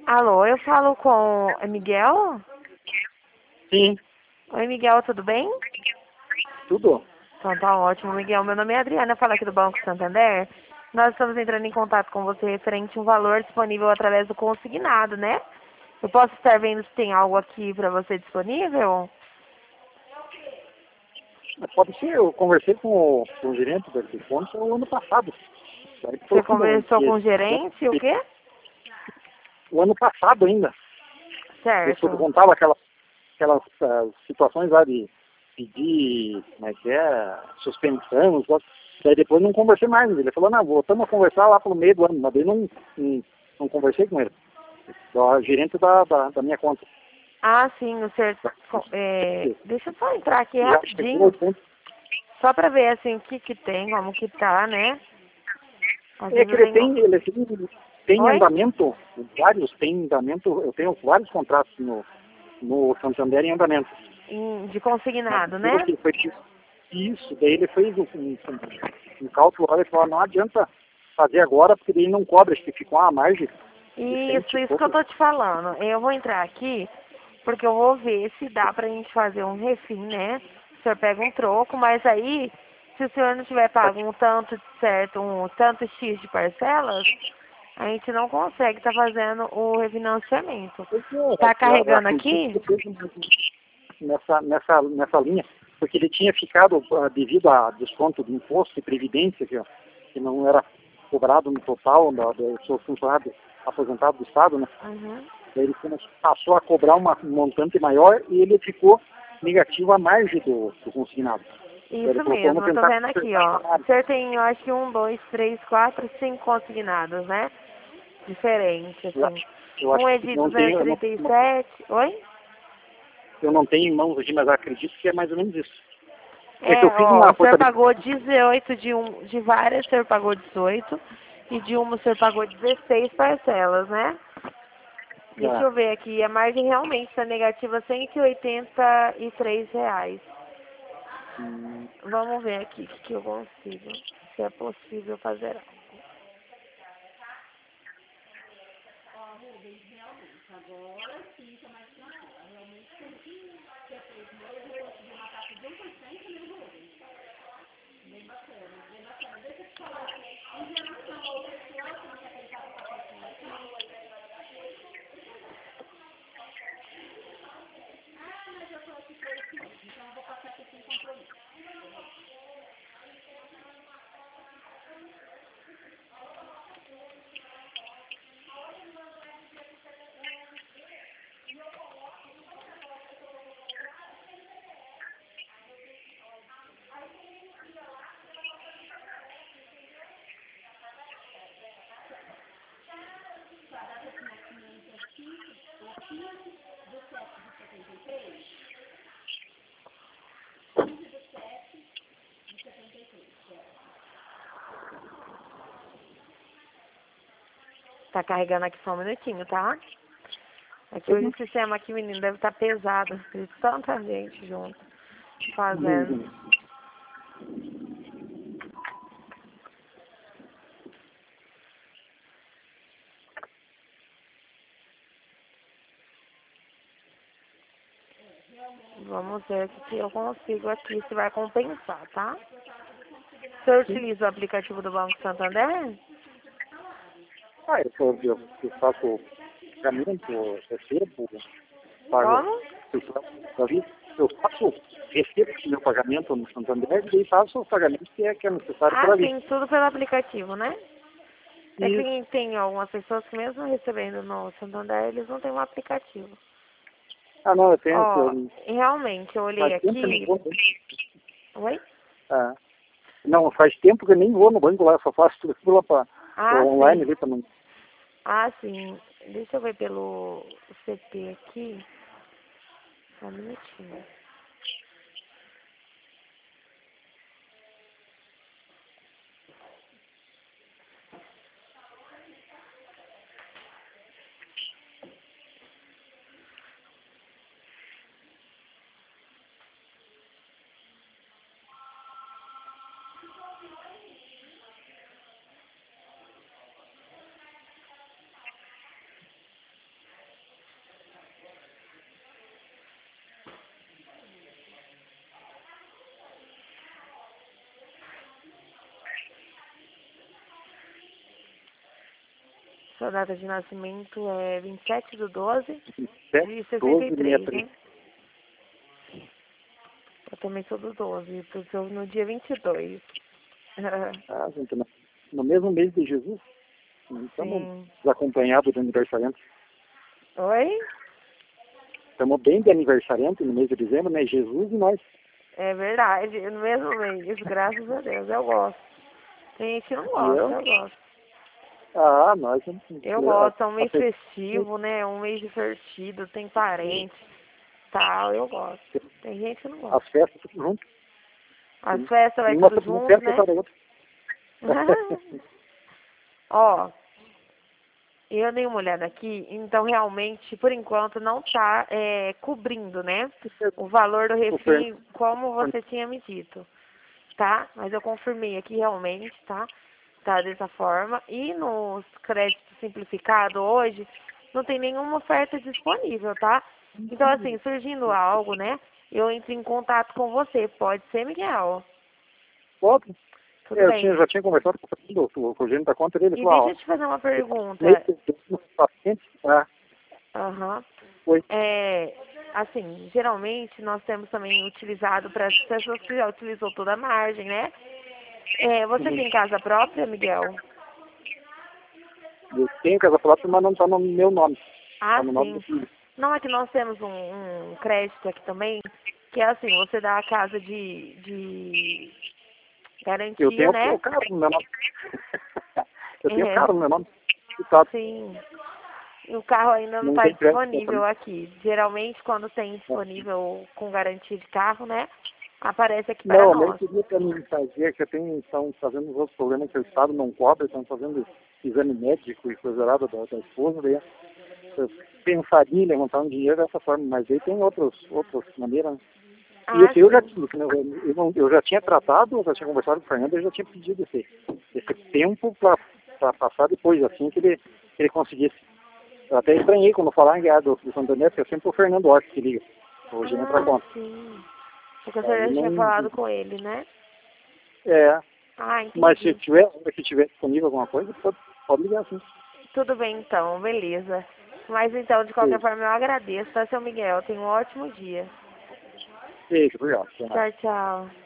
Alô, eu falo com é Miguel? Sim, Oi, Miguel, tudo bem? tudo. Então tá ótimo, Miguel. Meu nome é Adriana, eu falo aqui do Banco Santander. Nós estamos entrando em contato com você referente a um valor disponível através do consignado, né? Eu posso estar vendo se tem algo aqui para você disponível? Pode ser, eu conversei com o gerente da Telefone o ano passado. Daí ele Você falou que não, conversou com o gerente, o quê? o ano passado ainda. Eu Certo. contava aquelas situações lá de pedir, como é que é, suspensão, daí depois não conversei mais. Ele falou, não, voltamos a conversar lá pelo meio do ano, mas daí não conversei com ele. O gerente da minha conta. Ah, sim, o senhor... deixa eu só entrar aqui Já chegou ao rapidinho, ponto. só para ver assim o que que tem, como que tá, né? Às É vezes que eu tenho... ele tem Oi? andamento, vários tem andamento, eu tenho vários contratos no Santander em andamento. De Mas consignado, pelo né? que foi isso, daí ele fez um cálculo lá e falou, não adianta fazer agora, porque daí não cobra, acho que ficou uma margem de 100 e Isso que eu pouco. tô te falando. Eu vou entrar aqui, porque eu vou ver se dá pra gente fazer um refim, né? O senhor pega um troco, mas aí, se o senhor não tiver pago um tanto certo, um tanto X de parcelas, a gente não consegue estar fazendo o refinanciamento. Tá Eu carregando acredito aqui? que fez nessa linha, porque ele tinha ficado, devido a desconto de imposto e previdência, que não era cobrado no total do seu funcionário aposentado do Estado, né? Uhum. Daí ele passou a cobrar um montante maior e ele ficou negativo à margem do consignado. Daí ele Isso falou, vamos mesmo, eu tô tentar vendo aqui, consertar essa ó. O margem. senhor tem, eu acho que 5 consignados, né? Diferentes, Eu assim. acho, eu Um acho é que de não tenho, 237. Oi? eu não tenho em mãos aqui, mas acredito que é mais ou menos isso. É que eu É, fiz ó, uma o senhor portaria. pagou 18 de várias, o senhor pagou 18 e de uma o senhor pagou 16 parcelas, né? Deixa Ah, eu ver aqui, a margem realmente está negativa, R$ 183. hum, Vamos ver aqui o que que eu consigo, se é possível fazer algo. Tá carregando aqui só um minutinho, tá? É que hoje o sistema aqui, menino, deve estar pesado, tem tanta gente junto fazendo. hum, Vamos ver o que que eu consigo aqui, se vai compensar, tá? O senhor utiliza o aplicativo do Banco Santander? eu faço pagamento, eu recebo, pago, Como? eu faço, recebo meu pagamento no Santander e faço o pagamento que é necessário por Ah, ali. sim, tudo pelo aplicativo, né? É Isso. que tem algumas pessoas que mesmo recebendo no Santander, eles não têm um aplicativo. Ah, não, eu tenho, Ó, realmente, eu olhei faz tempo que eu nem aqui. vou. Oi? Ah, não, faz tempo que eu nem vou no banco lá, eu só faço tudo Ah, online sim. ali para não. Ah, sim. Deixa eu ver pelo CP aqui. Só um minutinho. Sua data de nascimento é 27/12 7, de 12, 63, 63. né? Eu também sou do 12, eu sou no dia 22. Ah, gente, no mesmo mês de Jesus. Estamos Sim. acompanhados de aniversariante. Oi? Estamos bem de aniversariante no mês de dezembro, né? Jesus e nós. É verdade, no mesmo mês, graças a Deus, eu gosto. Tem gente que não E gosta, eu? eu gosto. Ah, nós. Eu gosto, é um mês festivo, né? Um mês divertido, tem parentes, tal, eu gosto. Tem gente que não gosta. As festas tudo junto. As festas vai Uma tudo uma junto, festa né? para a outra. Ó, eu dei uma olhada aqui, então realmente, por enquanto, não tá cobrindo, né? O valor do O Fernando. refim, como você tinha me dito, tá? Mas eu confirmei aqui realmente, tá? Tá dessa forma. E nos créditos simplificados hoje, não tem nenhuma oferta disponível, tá? Então, assim, surgindo algo, né? Eu entro em contato com você. Pode ser, Miguel? Pode. Tudo Eu bem. já tinha conversado com o gerente da conta dele. Ele E falou, deixa eu ó, te fazer uma meio pergunta. que o paciente, ah, Aham. foi. Assim, geralmente nós temos também utilizado para as pessoas que já utilizou toda a margem, né? Você Uhum. tem casa própria, Miguel? Eu tenho casa própria, mas não está no meu nome. Está Ah, no nome do sim. filho. Não, é que nós temos um crédito aqui também, que é assim, você dá a casa de Eu garantia, tenho né? o carro no meu nome. Eu tenho É, carro no meu nome. Tá. sim. E o carro ainda não Não está tem crédito disponível também. aqui. Geralmente, quando tem disponível com garantia de carro, né? Aparece aqui para Não, a nós. queria para mim fazer, que estão fazendo os outros problemas que o Estado não cobre, estão fazendo exame médico e coisa lá da esposa, daí eu pensaria em levantar um dinheiro dessa forma, mas aí tem outras maneiras, né? E Ah, esse eu já sim. tive, né? Eu já tinha tratado, eu já tinha conversado com o Fernando, eu já tinha pedido esse tempo para passar depois, assim que ele conseguisse. Eu até estranhei quando falaram que do Santander, porque é sempre o Fernando Horta que liga. Hoje não entra Ah, conta. sim. Porque você Aí já tinha não. falado com ele, né? É, Ah, mas se entendi. tiver disponível alguma coisa, pode ligar sim. Tudo bem, então. Beleza. Mas, então, de qualquer Beijo. forma, eu agradeço, tá, seu Miguel? Tenha um ótimo dia. Beijo, obrigado. Até mais. Tchau, tchau.